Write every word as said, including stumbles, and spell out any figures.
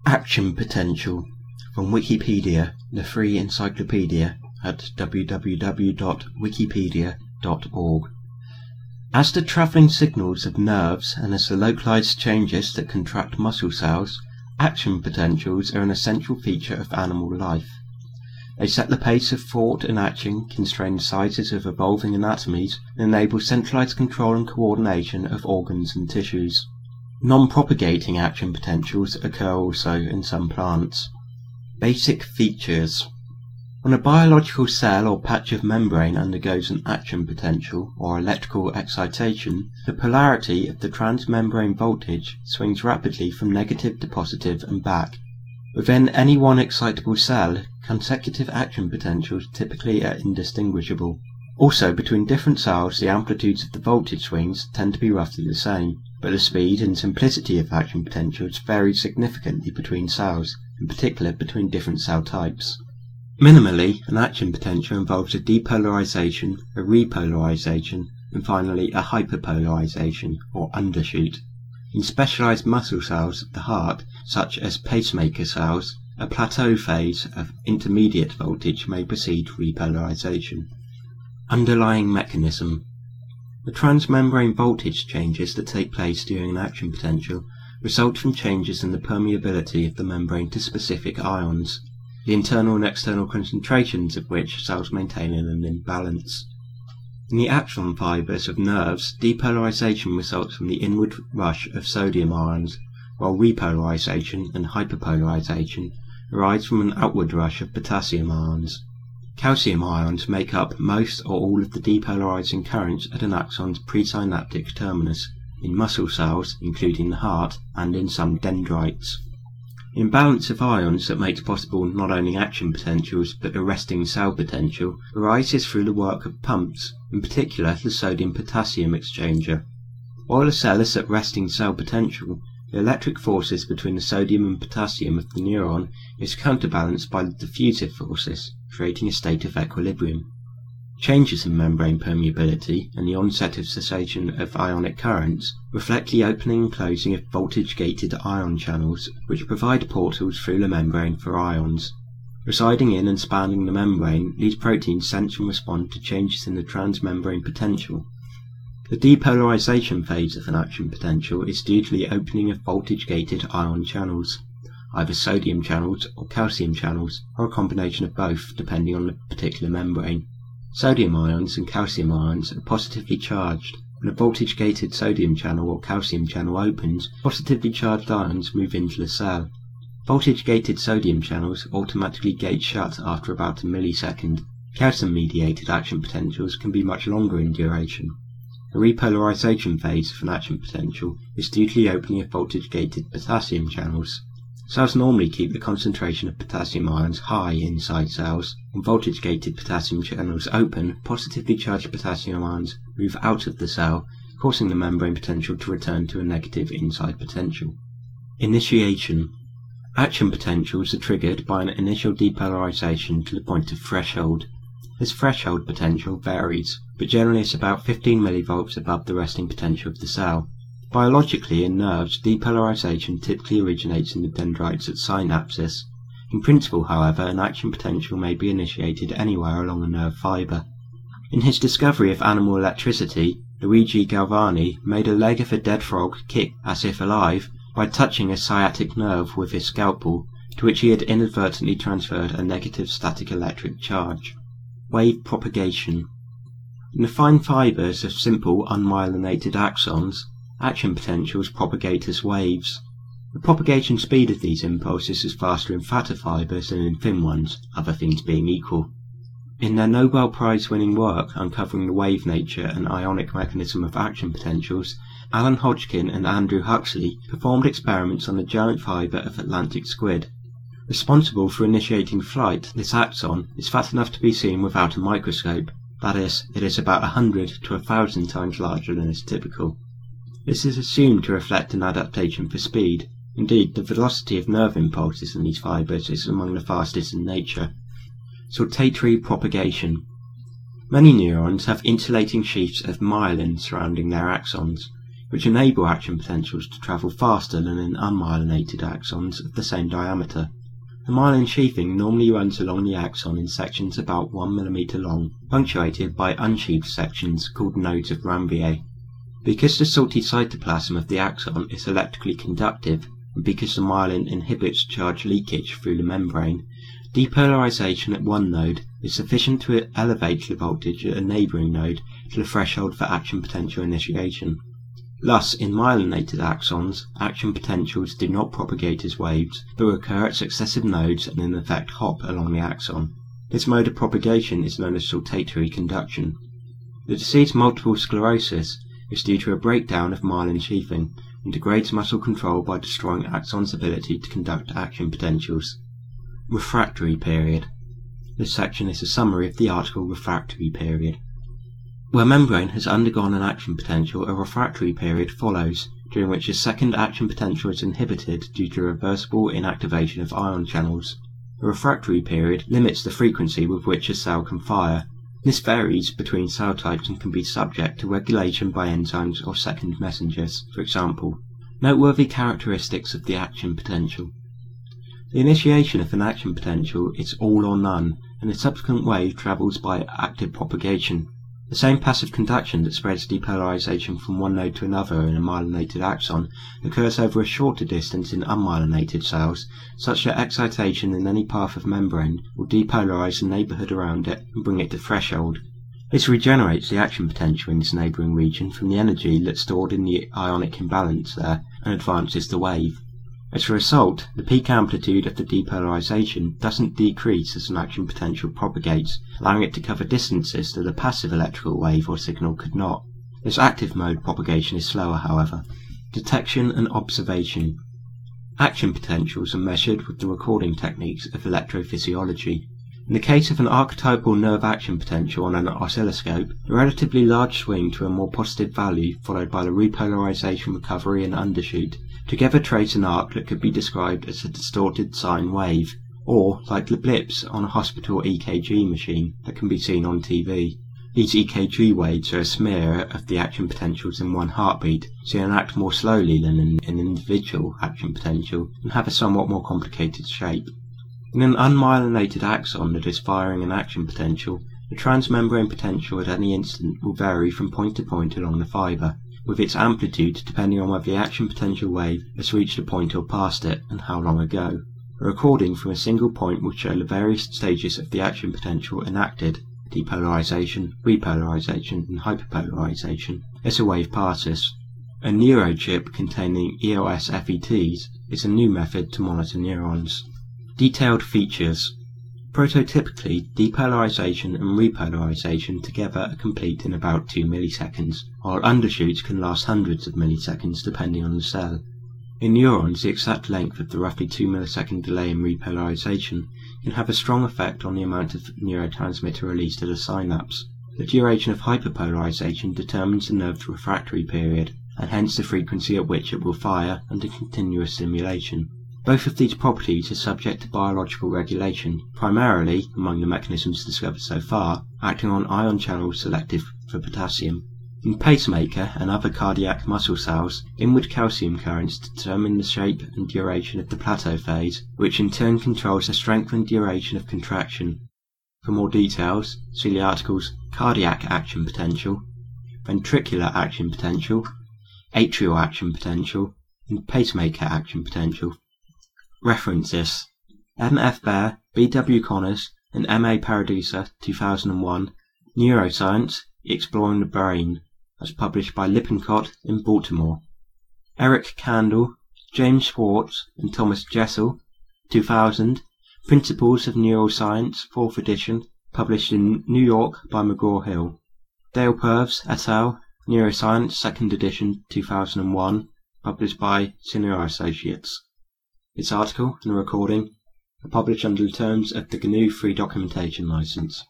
Action potential from Wikipedia, the free encyclopedia at w w w dot wikipedia dot org. As the travelling signals of nerves and as the localized changes that contract muscle cells, action potentials are an essential feature of animal life. They set the pace of thought and action, constrain the sizes of evolving anatomies, and enable centralized control and coordination of organs and tissues. Non-propagating action potentials occur also in some plants. Basic features. When a biological cell or patch of membrane undergoes an action potential or electrical excitation, the polarity of the transmembrane voltage swings rapidly from negative to positive and back. Within any one excitable cell, consecutive action potentials typically are indistinguishable. Also, between different cells, the amplitudes of the voltage swings tend to be roughly the same, but the speed and simplicity of action potentials vary significantly between cells, in particular between different cell types. Minimally, an action potential involves a depolarization, a repolarization, and finally a hyperpolarization, or undershoot. In specialized muscle cells of the heart, such as pacemaker cells, a plateau phase of intermediate voltage may precede repolarization. Underlying mechanism. The transmembrane voltage changes that take place during an action potential result from changes in the permeability of the membrane to specific ions, the internal and external concentrations of which cells maintain in an imbalance. In the axon fibers of nerves, depolarization results from the inward rush of sodium ions, while repolarization and hyperpolarization arise from an outward rush of potassium ions. Calcium ions make up most or all of the depolarizing currents at an axon's presynaptic terminus, in muscle cells, including the heart, and in some dendrites. The imbalance of ions that makes possible not only action potentials but a resting cell potential arises through the work of pumps, in particular the sodium-potassium exchanger. While the cell is at resting cell potential, the electric forces between the sodium and potassium of the neuron is counterbalanced by the diffusive forces, creating a state of equilibrium. Changes in membrane permeability and the onset of cessation of ionic currents reflect the opening and closing of voltage-gated ion channels, which provide portals through the membrane for ions. Residing in and spanning the membrane, these proteins sense and respond to changes in the transmembrane potential. The depolarization phase of an action potential is due to the opening of voltage-gated ion channels, either sodium channels or calcium channels, or a combination of both, depending on the particular membrane. Sodium ions and calcium ions are positively charged. When a voltage-gated sodium channel or calcium channel opens, positively charged ions move into the cell. Voltage-gated sodium channels automatically gate shut after about a millisecond. Calcium-mediated action potentials can be much longer in duration. The repolarization phase of an action potential is due to the opening of voltage-gated potassium channels. Cells normally keep the concentration of potassium ions high inside cells. When voltage-gated potassium channels open, positively charged potassium ions move out of the cell, causing the membrane potential to return to a negative inside potential. Initiation. Action potentials are triggered by an initial depolarization to the point of threshold. This threshold potential varies, but generally is about fifteen millivolts above the resting potential of the cell. Biologically, in nerves, depolarization typically originates in the dendrites at synapses. In principle, however, an action potential may be initiated anywhere along a nerve fiber. In his discovery of animal electricity, Luigi Galvani made a leg of a dead frog kick as if alive by touching a sciatic nerve with his scalpel, to which he had inadvertently transferred a negative static electric charge. Wave propagation. In the fine fibers of simple unmyelinated axons, action potentials propagate as waves. The propagation speed of these impulses is faster in fatter fibers than in thin ones, other things being equal. In their Nobel Prize-winning work uncovering the wave nature and ionic mechanism of action potentials, Alan Hodgkin and Andrew Huxley performed experiments on the giant fiber of Atlantic squid. Responsible for initiating flight, this axon is fat enough to be seen without a microscope. That is, it is about a hundred to a thousand times larger than is typical. This is assumed to reflect an adaptation for speed. Indeed, the velocity of nerve impulses in these fibers is among the fastest in nature. Saltatory propagation. Many neurons have insulating sheaths of myelin surrounding their axons. which enable action potentials to travel faster than in unmyelinated axons of the same diameter. The myelin sheathing normally runs along the axon in sections about one millimeter long, punctuated by unsheathed sections called nodes of Ranvier. Because the salty cytoplasm of the axon is electrically conductive, and because the myelin inhibits charge leakage through the membrane, depolarization at one node is sufficient to elevate the voltage at a neighbouring node to the threshold for action potential initiation. Thus, in myelinated axons, action potentials do not propagate as waves, but occur at successive nodes and in effect hop along the axon. This mode of propagation is known as saltatory conduction. The disease multiple sclerosis is due to a breakdown of myelin sheathing and degrades muscle control by destroying axon's ability to conduct action potentials. Refractory period. This section is a summary of the article Refractory period. Where membrane has undergone an action potential, a refractory period follows, during which a second action potential is inhibited due to reversible inactivation of ion channels. A refractory period limits the frequency with which a cell can fire. This varies between cell types and can be subject to regulation by enzymes or second messengers. For example, noteworthy characteristics of the action potential. The initiation of an action potential is all or none, and the subsequent wave travels by active propagation. The same passive conduction that spreads depolarization from one node to another in a myelinated axon occurs over a shorter distance in unmyelinated cells, such that excitation in any path of membrane will depolarize the neighborhood around it and bring it to threshold. This regenerates the action potential in this neighboring region from the energy that's stored in the ionic imbalance there and advances the wave. As a result, the peak amplitude of the depolarization doesn't decrease as an action potential propagates, allowing it to cover distances that a passive electrical wave or signal could not. This active mode propagation is slower, however. Detection and observation. Action potentials are measured with the recording techniques of electrophysiology. In the case of an archetypal nerve action potential on an oscilloscope, a relatively large swing to a more positive value followed by the repolarization recovery and undershoot together trace an arc that could be described as a distorted sine wave, or like the blips on a hospital E K G machine that can be seen on T V. These E K G waves are a smear of the action potentials in one heartbeat, so they act more slowly than in an individual action potential and have a somewhat more complicated shape. In an unmyelinated axon that is firing an action potential, the transmembrane potential at any instant will vary from point to point along the fibre, with its amplitude depending on whether the action potential wave has reached a point or past it, and how long ago. A recording from a single point will show the various stages of the action potential enacted, depolarization, repolarization, and hyperpolarization, as the wave passes. A neurochip containing E O S F E Ts is a new method to monitor neurons. Detailed features. Prototypically, depolarization and repolarization together are complete in about two milliseconds, while undershoots can last hundreds of milliseconds depending on the cell. In neurons, the exact length of the roughly two millisecond delay in repolarization can have a strong effect on the amount of neurotransmitter released at a synapse. The duration of hyperpolarization determines the nerve's refractory period, and hence the frequency at which it will fire under continuous stimulation. Both of these properties are subject to biological regulation, primarily, among the mechanisms discovered so far, acting on ion channels selective for potassium. In pacemaker and other cardiac muscle cells, inward calcium currents determine the shape and duration of the plateau phase, which in turn controls the strength and duration of contraction. For more details, see the articles Cardiac Action Potential, Ventricular Action Potential, Atrial Action Potential, and Pacemaker Action Potential. References: M F Baer, B W Connors, and M A Paradiso, two thousand one, Neuroscience, Exploring the Brain, as published by Lippincott in Baltimore. Eric Kandel, James Schwartz, and Thomas Jessel, two thousand, Principles of Neuroscience, fourth edition, published in New York by McGraw-Hill. Dale Purves, et al., Neuroscience, second edition, two thousand one, published by Sinura Associates. This article and recording are published under the terms of the G N U Free Documentation License.